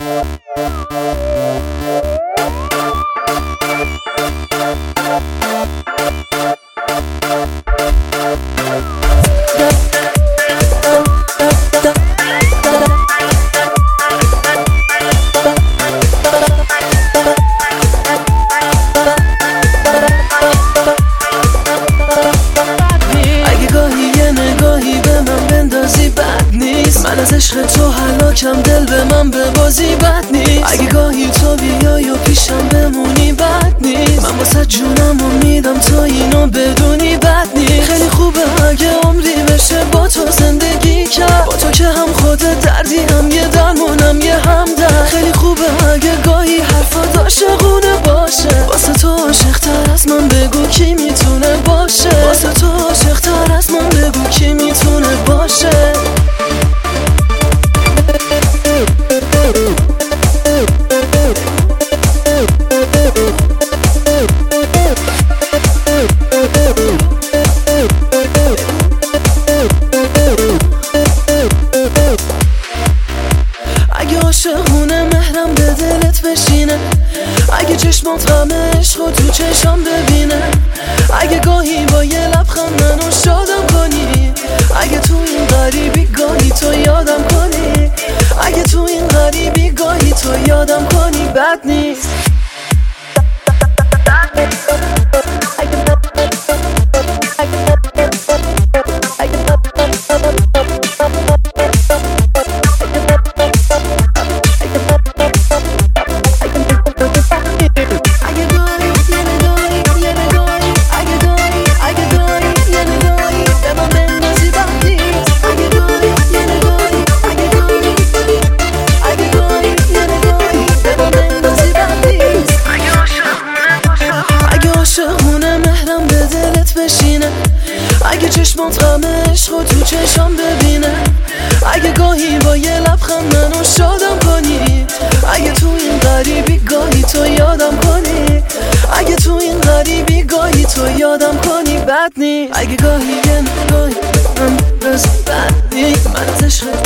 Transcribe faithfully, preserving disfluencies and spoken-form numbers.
من از عشق تو هلاکم، دل به من به بازی بد نیست. اگه گاهی تو بیای و پیشم بمونی بد نیست. من واسه جونم و میدم تو اینو بدونی بد نیست. خیلی خوبه اگه عمری بشه با تو زندگی کرد، با تو که هم خودت دردی هم یه درمونم یه همدرد. خیلی خوبه اگه گاهی حرفات عاشقونه باشه. واسه تو عاشق‌تر از من بگو کی میتونه باشه. واسه تو عاشق‌تر از من بگو کی میتونه باشه. اگه عاشقونه مهرم به دلت بشینه، اگه چشمات غم عشق و تو چشم ببینه، اگه گاهی با یه لبخند منو شادم کنی، اگه تو این غریبی گاهی تو یادم کنی، اگه تو این غریبی گاهی تو یادم کنی بد نیست. اگه چشمات غم عشق و تو چشم ببینه، اگه گاهی با یه لبخند منو شادم کنی، اگه تو این غریبی گاهی تو یادم کنی، اگه تو این غریبی گاهی تو یادم کنی بد نیست. اگه گاهی یه نگاهی من بس بد نیست. من از عشق